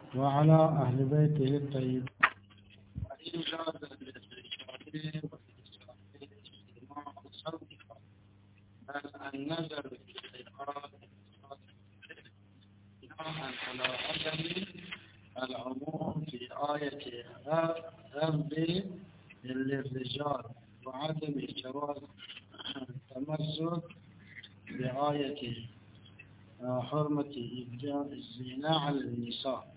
وعلى أهل بيته الطيب. وإن جاز للرجال والنساء اجتماع صوتها بل النظر في الإرادة بناء على عدم العموم في آية غض للرجال وعدم جواز التمسك بآية حرمة إبداء الزنا على النساء.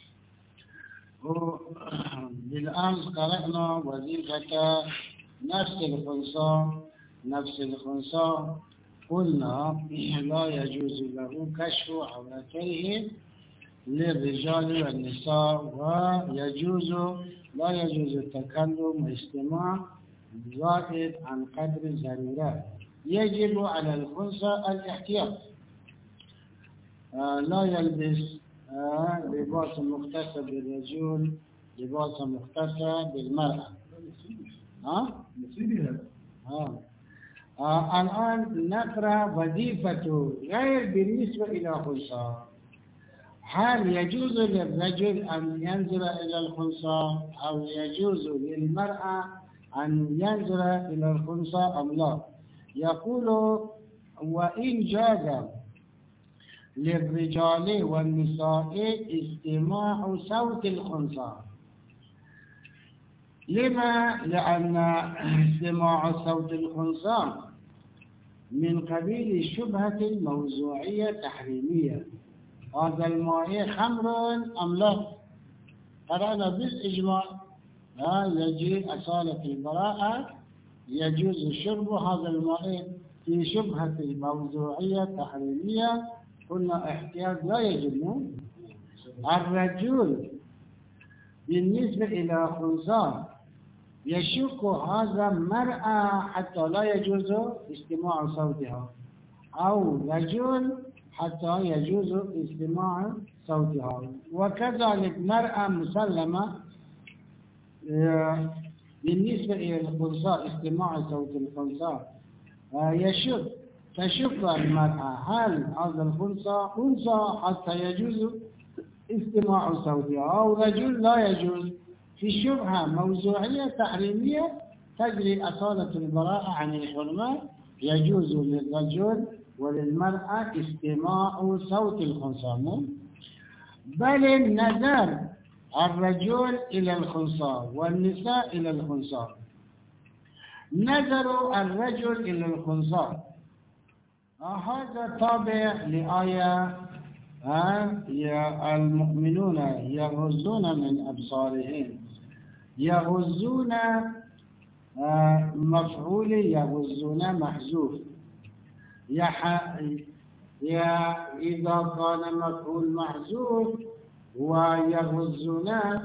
بالأمس قرأنا وظيفة نفس الخنثى قلنا لا يجوز له كشف عورتيه للرجال والنساء لا يجوز التكلم والاستماع زائد عن قدر الضرورة. يجب على الخنثى الاحتياط، لا يلبس لباس مختص بالرجل لباس مختص بالمرأة. الآن نقرأ وظيفة غير بالنسبة إلى خنثى. هل يجوز للرجل أن ينظر إلى الخنثى أو يجوز للمرأة أن ينظر إلى الخنثى أم لا؟ يقول وإن جاز للرجال والنساء استماع صوت الخنثى. لما؟ لأن استماع صوت الخنثى من قبيل الشبهة الموضوعية التحريمية. هذا الماء خمر أم لا؟ قرأنا بالإجماع يجي أصالة البراءة يجوز شرب هذا الماء في شبهة الموضوعية التحريمية. قلنا احتياط لا يجب. الرجل بالنسبة إلى خنثى يشك هذا مرأة حتى لا يجوز استماع صوتها، أو رجل حتى يجوز استماع صوتها، وكذلك مرأة مسلمة بالنسبة إلى الخنثى استماع صوت الخنثى تشك المرأة هل هذا الخنثى أنثى حتى يجوز استماع صوتها، أو رجل لا يجوز. في شبهة موضوعية تحريمية تجري أصالة البراءة عن الحرمة. يجوز للرجل وللمرأة استماع صوت الخنثى، بل النظر الرجل إلى الخنثى والنساء إلى الخنثى. نظر الرجل إلى الخنثى هذا تابع لآية المؤمنون يغضون من أبصارهم. يغضون مفعول يغضون محذوف. إذا كان مفعول محذوف ويغضون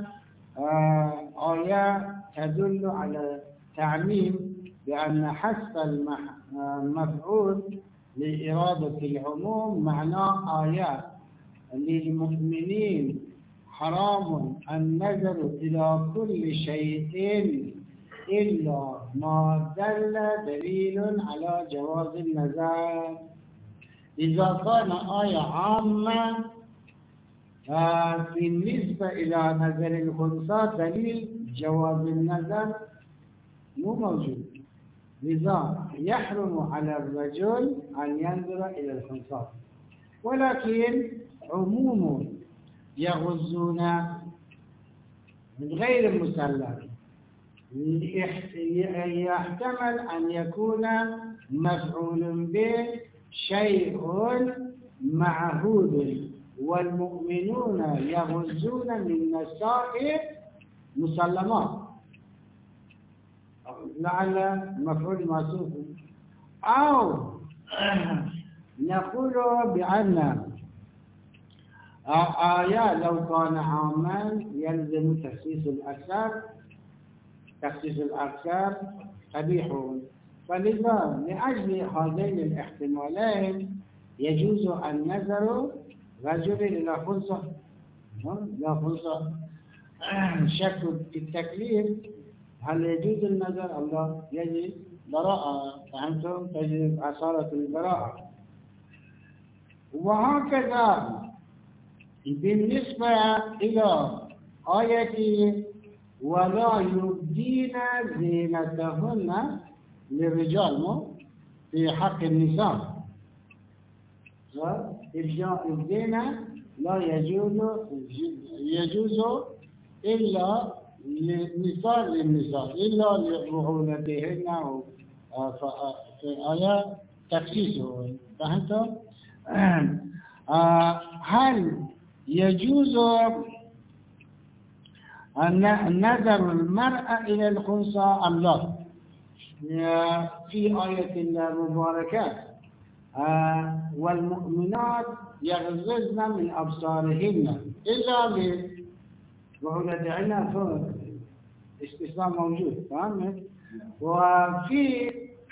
آية تدل على تعميم بأن حذف المفعول لإرادة العموم معناه آيات للمؤمنين حرام النظر إلى كل شيء إلا ما دل دليل على جواز النظر. إذا كان آية عامة بالنسبة إلى نظر الخنثى دليل جواز النظر مو موجود، لذا يحرم على الرجل أن ينظر إلى الخنثى. ولكن عموم يغضون غير مسلم، يحتمل أن يكون مفعول به شيء معهود، والمؤمنون يغضون من نساء مسلمات، لعل مفعول محذوف. أو نقول بأن آية لو كان عاما يلزم تخصيص الأكثر قبيح، فلذا لأجل هذين الاحتمالين يجوز النظر رجل إلى خنثى لا خنثى. شك في التكليف هل يجوز النظر أم لا؟ يجب براءة، فهمتم؟ تجب أصالة البراءة. وهكذا بالنسبة إلى آية ولا يبدين زينتهن للرجال في حق النساء، يبدين لا يجوز إلا للنساء إلا لبعولتهن في آية تخصيصه. فهمتم؟ هل يجوز نظر المرأة إلى الخنثى أم لا؟ في آية المباركات والمؤمنات يغضضن من أبصارهن إلا لبعولتهن، استثناء موجود. فهمت؟ وفي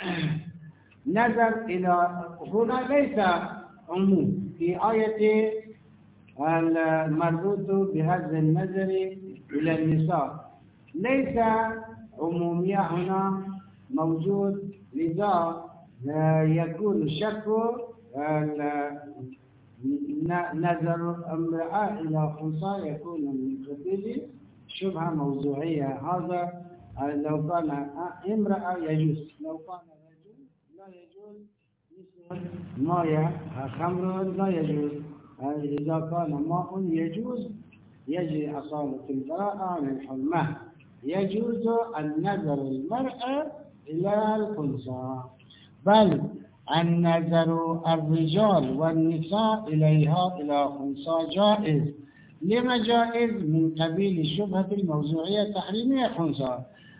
نظر إلى هنا ليس عموم في آية المربوط بهذا النظر إلى النساء، ليس عمومية هنا موجود، لذا يكون الشك نظر امرأة إلى خنثى يكون من قبيل شبهة موضوعية. هذا لو كان امرأة يجوز، لو كان رجل لا يجوز، مثل ماء خمر لا يجوز. إذا كان ماء يجوز يجري أصالة البراءة عن الحرمة، يجوز النظر المرأة إلى الخنثى، بل النظر الرجال والنساء إليها إلى خنثى جائز. لما جائز؟ من قبيل الشبهة الموضوعية التحريمية خنثى،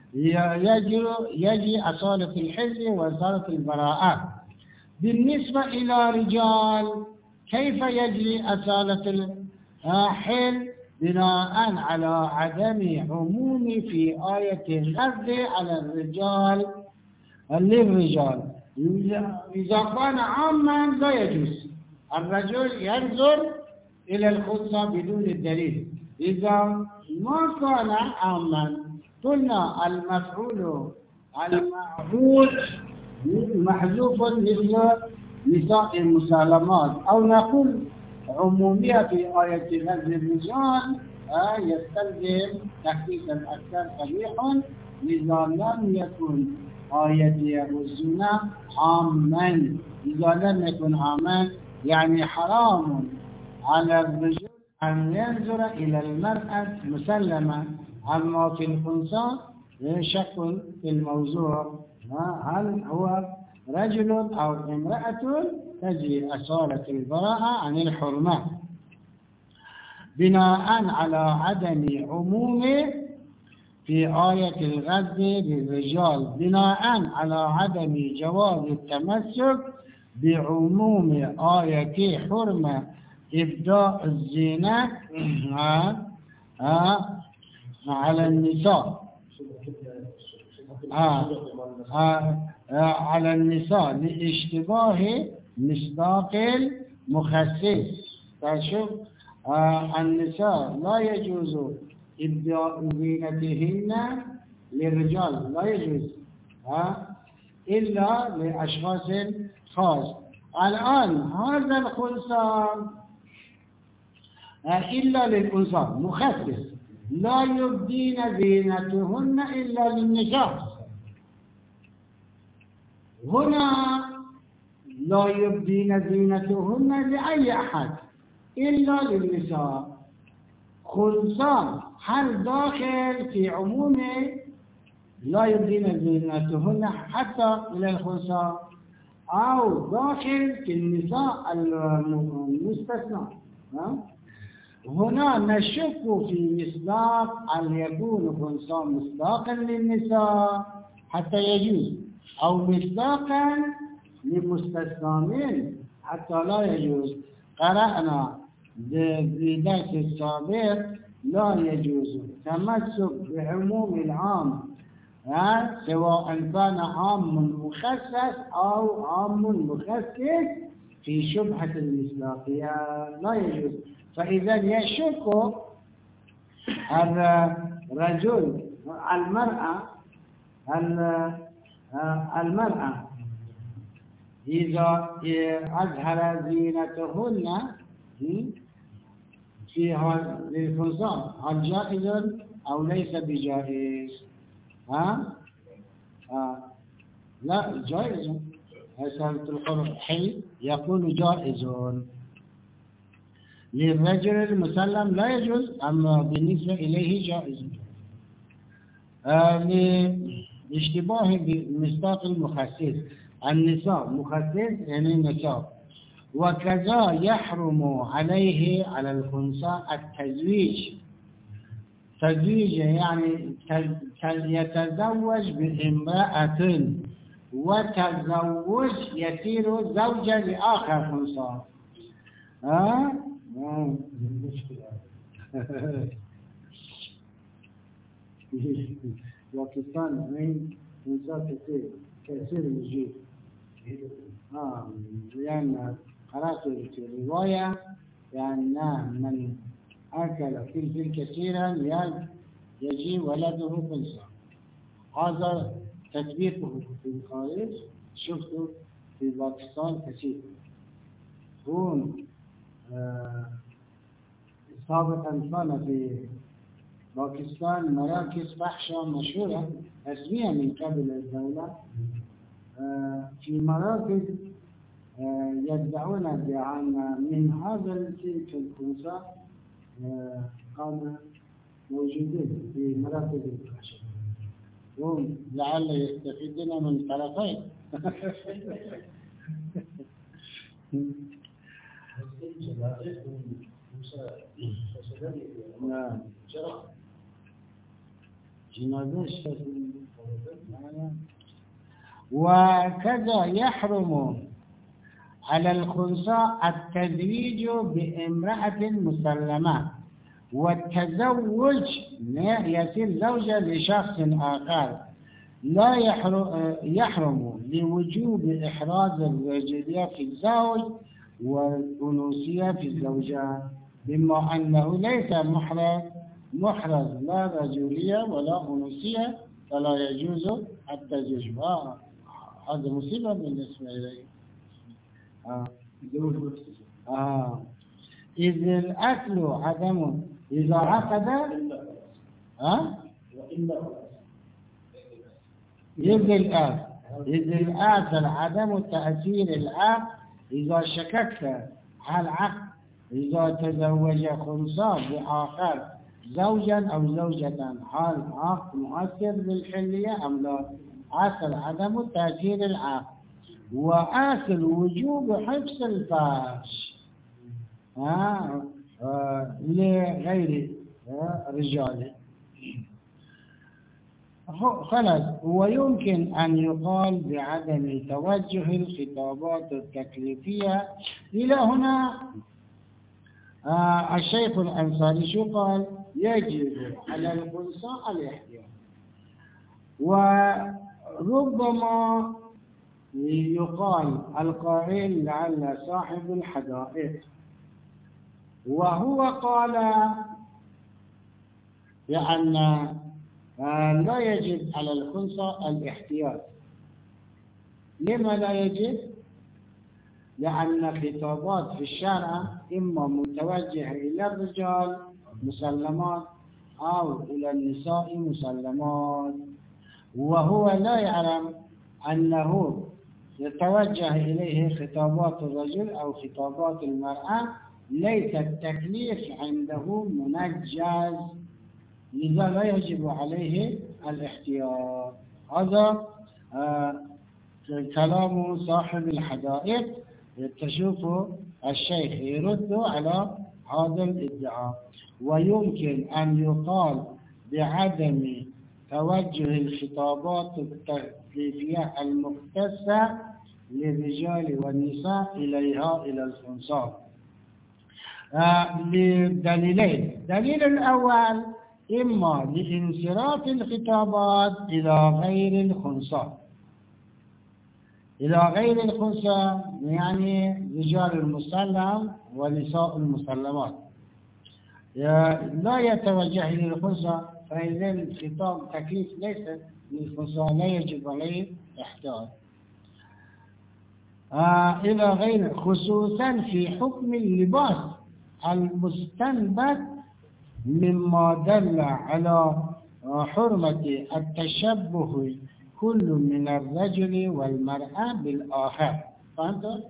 يجري أصالة الحل وأصالة البراءة. بالنسبة إلى رجال كيف يجري أصالة الحل؟ بناء على عدم عموم في آية الغض على الرجال للرجال. إذا كان عاما لا يجوز الرجل ينظر إلى الخنثى بدون الدليل. إذا ما كان عاما قلنا المفعول المعهود محذوف مثل نساء المسالمات، أو نقول عمومية في آية غزل الرجال يستلزم تخصيصا أكثر صريح، لذا لم يكن آية الزنا عاما. إذا لم يكن عاما يعني حرام على الرجل أن ينظر إلى المرأة مسلمة. أما في الخنثى شك في الموضوع، هل هو رجل أو امرأة، تجري أصالة البراءة عن الحرمة بناء على عدم عموم في آية الغض بالرجال، بناء على عدم جواز التمسك بعموم آية حرمة إبداء الزينة على النساء على النساء لاشتباه مصداق المخصص. فشوف النساء لا يجوز إبداء زينتهن للرجال، لا يجوز إلا لأشخاص خاص. الآن هذا الخنثى إلا للأنثى مخصص، لا يبدين زينتهن إلا للنساء. هنا لا يبدين زينتهن لأي أحد إلا للنساء. خنثى هل داخل في عموم لا يبدين زينتهن حتى إلى الخنثى، أو داخل في النساء المستثنى؟ هنا نشك في مصداق أن يكون خنثى مصداقا للنساء حتى يجوز، أو مصداقا لمستثنى حتى لا يجوز. قرأنا بدرس السابق لا يجوز تمسك بعموم العام، سواء كان عام مخصص أو عام مخصص في شبهة المصداقية، لا يجوز. فإذا يشك الرجل المرأة إذا أظهر زينتهن فيها للخنثى هل جائز أو ليس بجائز؟ ها؟ لا جائز. مسألة الحل يقول جائز للرجل المسلم لا يجوز، أما بالنسبة إليه جائز. لاشتباه بمصداق المخصص، النساء مخصص يعني النساء. وكذا يحرم عليه على الخنثى التزويج. تزويج يعني يتزوج بامرأة، وتزوج يصير زوجا لآخر خنثى. باكستان وين خنثى كثير يجي. لأن قرأت في رواية يعني من أكل فلفل كثيرا يجي ولده خنثى. هذا تطبيقه في الخارج شفته في باكستان كثير. هون سابقا كان في باكستان مراكز فحشة مشهورة رسميا من قبل الدولة. في مراكز يدعون بأن من هذا تلك الخنثى كانوا موجودين في مراكز الفحشة. هم لعل يستفيدون من الطرفين. وكذا يحرم على الخنثى التزويج بامرأة مسلمة، والتزوج يصير زوجة لشخص آخر. لا يحرم لوجوب إحراز الرجولية في الزوج والأنوثية في الزوجة، بما أنه ليس محرز لا رجولية ولا أنوثية، فلا يجوز التزويج. هذا مصيبة بالنسبة إليه. إذ الأكل عدم إذا عقد إذ الآكل عدم تأثير العقد. إذا شككت هل عقد إذا تزوج خنثى بآخر زوجا أو زوجة هل عقد مؤثر بالحلية أم لا؟ أصل عدم تأثير العقد، وأصل وجوب حفظ الفرج لغير رجال. خلاص. ويمكن أن يقال بعدم توجه الخطابات التكليفية. إلى هنا الشيخ الأنصاري شو قال؟ يجب على الخنثى الاحتياط. وربما يقال القائل لعل صاحب الحدائق، وهو قال بأن لا يجب على الخنثى الاحتياط. لما لا يجب؟ لأن خطابات في الشرع إما متوجهة إلى الرجال مسلمات أو إلى النساء مسلمات، وهو لا يعلم أنه يتوجه إليه خطابات الرجل أو خطابات المرأة. ليس التكليف عنده منجز، لذا لا يجب عليه الاحتياط. هذا كلام صاحب الحدائق. تشوفوا الشيخ يرد على هذا الادعاء. ويمكن أن يقال بعدم توجه الخطابات التكليفية المختصة للرجال والنساء إليها إلى الخنثى لدليلين. الدليل الأول إما لانصراف الخطابات إلى غير الخنثى. إلى غير الخنثى يعني رجال المسلم ونساء المسلمات، لا يتوجه للخنثى، فإذا الخطاب تكليف ليس للخنثى لا يجب عليه احتياط. إلى غير، خصوصا في حكم اللباس المستنبت مما دل على حرمة التشبه كل من الرجل والمرأة بالآخر. فهمت؟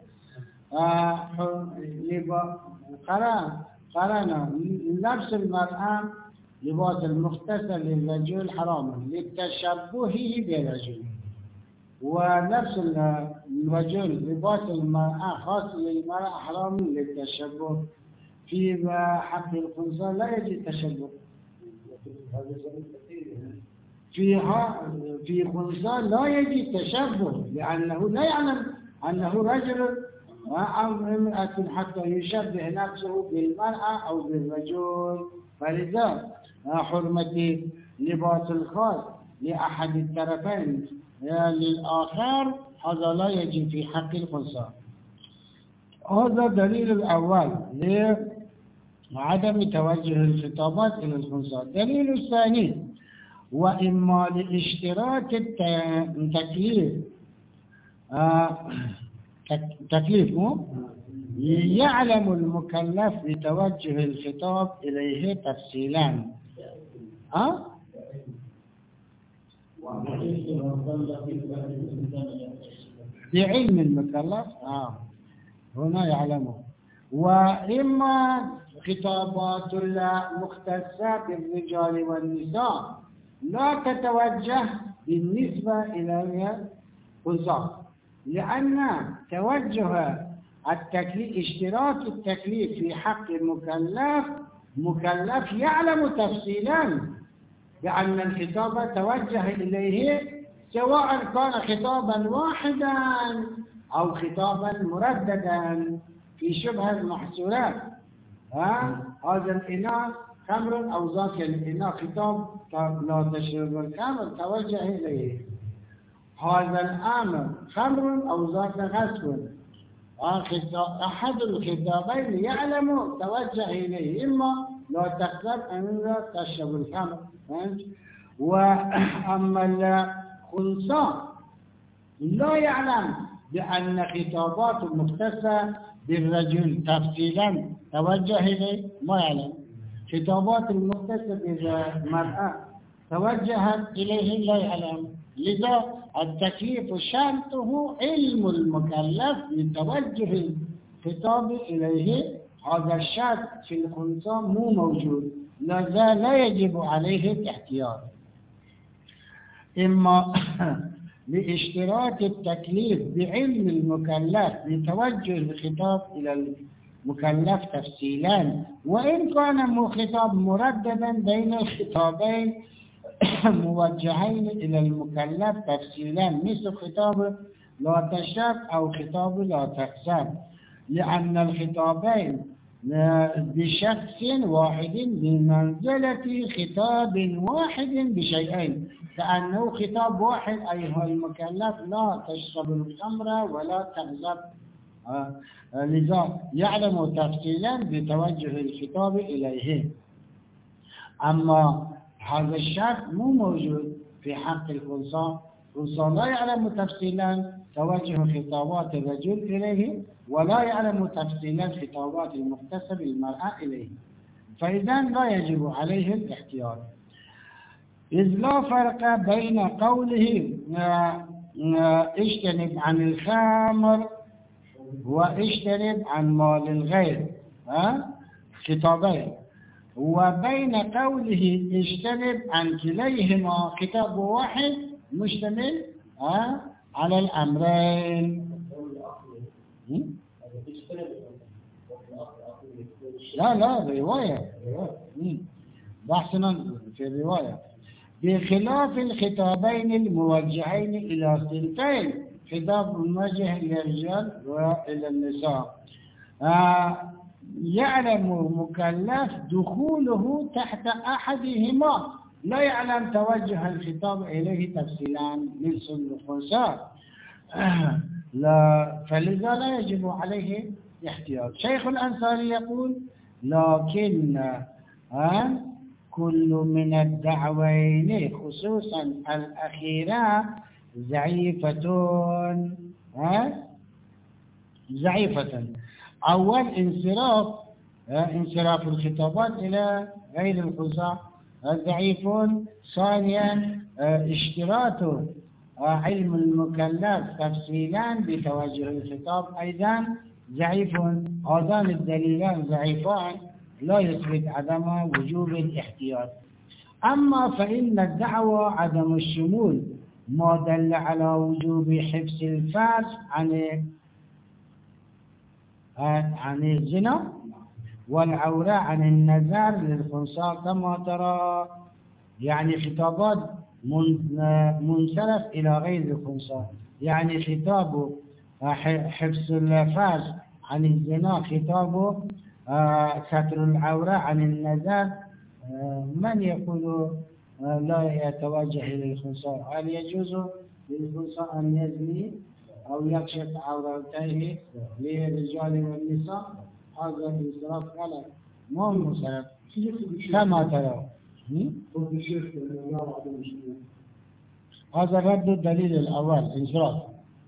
قرأنا لبس المرأة لباس المختصر للرجل حرام لتشبهه بالرجل، ولبس الرجل لباس المرأة خاص للمرأة حرام للتشبه. في حق الخنثى لا يجوز التشبه، في خنثى لا يجوز التشبه لأنه لا يعلم أنه رجل أو امرأة حتى يشبه نفسه بالمرأة أو بالرجل. فلذا حرمة لباس الخاص لأحد الطرفين للآخر هذا لا يجب في حق الخنثى. هذا دليل الأول لعدم توجه الخطابات إلى الخنثى. الدليل الثاني وإما لاشتراط التكليف تكليف يعلم المكلف بتوجه الخطاب إليه تفصيلا. بعلم المكلف هنا يعلمه. وإما خطابات مختصة بالرجال والنساء لا تتوجه بالنسبة إلى الخنثى، لأن توجه التكليف اشتراط التكليف في حق مكلف يعلم تفصيلا بأن الخطاب توجه إليه سواء كان خطابا واحدا أو خطابا مرددا في شبه المحصولات. هذا الإناء خمر أو ذاك الإناء خطاب لا تشرب الخمر توجه إليه. هذا الأمر خمر أو ذاك غسل، أحد الخطابين يعلم توجه إليه، إما لا تقرب أن لا تشرب الخمر. وأما الخنثى لا يعلم بأن خطابات مختصة بالرجل تفصيلا توجه إليه، ما يعلم. خطابات المختصة بالمرأة توجهت إليه لا يعلم. لذا التكليف شرطه علم المكلف بتوجه الخطاب إليه. هذا الشرط في الخنثى مو موجود، لذا لا يجب عليه الاحتياط. إما لاشتراط التكليف بعلم المكلف بتوجه الخطاب إلى المكلف تفصيلا، وإن كان خطاب مرددا بين الخطابين موجهين إلى المكلف تفصيلا، مثل خطاب لا تشرب أو خطاب لا تغسل، لأن الخطابين بشخص واحد بمنزلة خطاب واحد بشيئين، كأنه خطاب واحد أيها المكلف لا تشرب الخمر ولا تغسل. لذا يعلم تفصيلا بتوجه الخطاب إليه. أما هذا الشرط مو موجود في حق الخنثى. الخنثى لا يعلم تفصيلا توجه خطابات الرجل إليه، ولا يعلم تفصيلا خطابات المختصة بالمرأة إليه، فإذا لا يجب عليه الاحتياط. إذ لا فرق بين قوله اجتنب عن الخمر واجتنب عن مال الغير خطابين، وبين قوله اجتنب عن كليهما خطاب واحد مشتمل على الأمرين. لا رواية بحثنا في الرواية. بخلاف الخطابين الموجهين إلى صنفين، خطاب موجه للرجال وإلى النساء، يعلم مكلف دخوله تحت أحدهما، لا يعلم توجه الخطاب إليه تفصيلا مثل الخنثى، فلذا لا يجب عليه احتياط. شيخ الأنصاري يقول: لكن كل من الدعوين خصوصا الأخيرة ضعيفة. أول انصراف انصراف الخطابات إلى غير الخنثى. ضعيف. ثانيا اشتراط علم المكلف تفصيلا بتوجه الخطاب أيضا ضعيف. هذان الدليلان ضعيفان لا يثبت عدم وجوب الاحتياط. أما فإن الدعوى عدم الشمول ما دل على وجوب حبس الفرج عن الزنا والعورة عن النظر للخنثى كما ترى، يعني خطابات منصرف إلى غير الخنثى، يعني خطاب حبس الفرج عن الزنا، خطاب ستر العورة عن النظر. من يقول لا يتوجه إلى الخنثى؟ هل يجوز للخنثى أن يزني أو يكشف عورته للرجال والنساء؟ هذا الانصراف غلط، مو منصرف كما ترى. هذا رد الدليل الأول انصراف.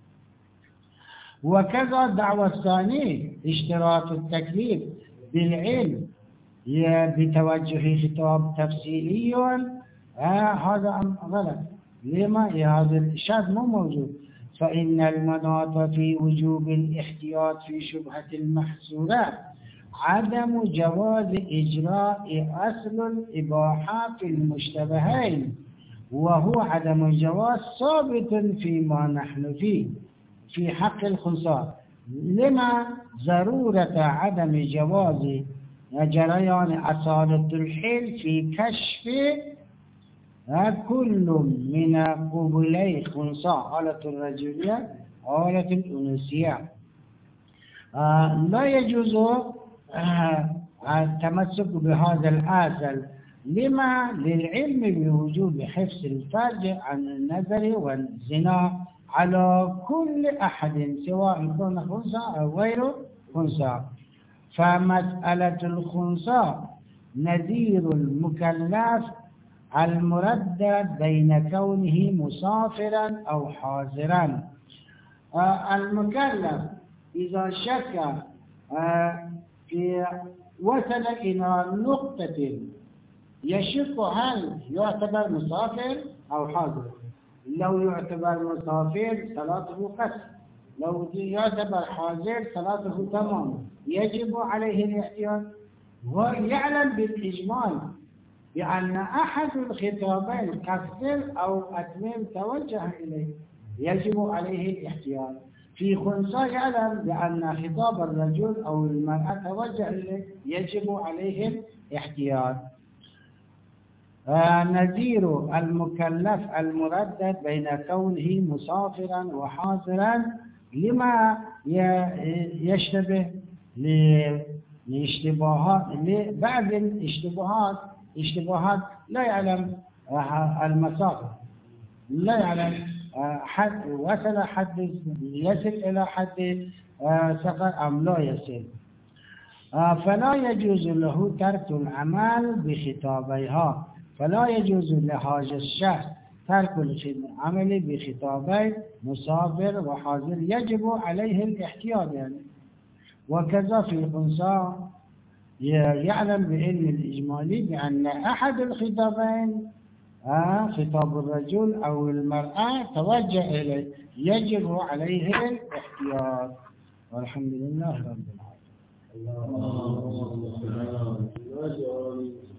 وكذا الدعوة الثانية اشتراط التكليف بالعلم بتوجه خطاب تفصيلي، هذا غلط. لما؟ هذا الشرط مو موجود. فإن المناط في وجوب الاحتياط في شبهة المحصورات عدم جواز إجراء أصل الإباحة في المشتبهين، وهو عدم الجواز ثابت فيما نحن فيه في حق الخنثى. لما؟ ضرورة عدم جواز جريان أصالة الحل في كشف كل من قبلي خنثى، حالة الرجولية حالة الأنوثية. لا يجوز التمسك بهذا الأصل. لما؟ للعلم بوجوب حفظ الفرج عن النظر والزنا على كل أحد سواء كان خنثى أو غير خنثى. فمسألة الخنثى نذير المكلف المردد بين كونه مسافرا أو حاضرا. المكلف إذا شك في وصل إلى نقطة يشك هل يعتبر مسافر أو حاضر. لو يعتبر مسافر صلاته قصر، لو يعتبر حاضر صلاته تمام، يجب عليه الاحتياط. ويعلم بالإجمال بأن أحد الخطابين قصر أو أتمام توجه إليه، يجب عليه الاحتياط. في خنثى يعلم بأن خطاب الرجل أو المرأة توجه إليه، يجب عليه الاحتياط. نذير المكلف المردد بين كونه مسافرا وحاضرا لما يشتبه لاشتباهات، بعض الاشتباهات لا يعلم المسافة، لا يعلم حد وصل حد يصل إلى حد سفر أم لا يصل، فلا يجوز له ترك العمل بخطابيها. فلا يجوز لهذا الشخص ترك العمل بخطابي مسافر وحاضر، يجب عليه الاحتياط يعني. وكذا في الخنثى يعلم بعلم الإجمالي بأن أحد الخطابين خطاب الرجل أو المرأة توجه إليه، يجب عليه الاحتياط. والحمد لله رب العالمين.